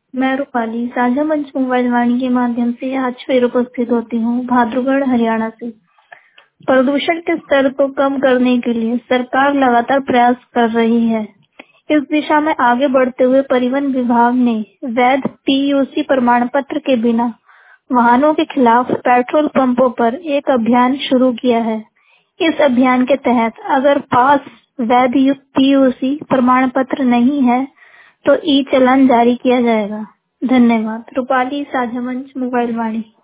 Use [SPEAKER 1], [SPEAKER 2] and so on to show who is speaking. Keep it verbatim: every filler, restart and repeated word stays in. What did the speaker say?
[SPEAKER 1] मैं रूपाली साझा मंच मोबाइल वाणी के माध्यम से आज फिर उपस्थित होती हूँ भाद्रगढ़ हरियाणा से। प्रदूषण के स्तर को कम करने के लिए सरकार लगातार प्रयास कर रही है। इस दिशा में आगे बढ़ते हुए परिवहन विभाग ने वैध पीयूसी प्रमाण पत्र के बिना वाहनों के खिलाफ पेट्रोल पंपों पर एक अभियान शुरू किया है। इस अभियान के तहत अगर पास वैध पीयूसी प्रमाण पत्र नहीं है तो ई चालान जारी किया जाएगा। धन्यवाद। रूपाली साझा मंच मोबाइल वाणी।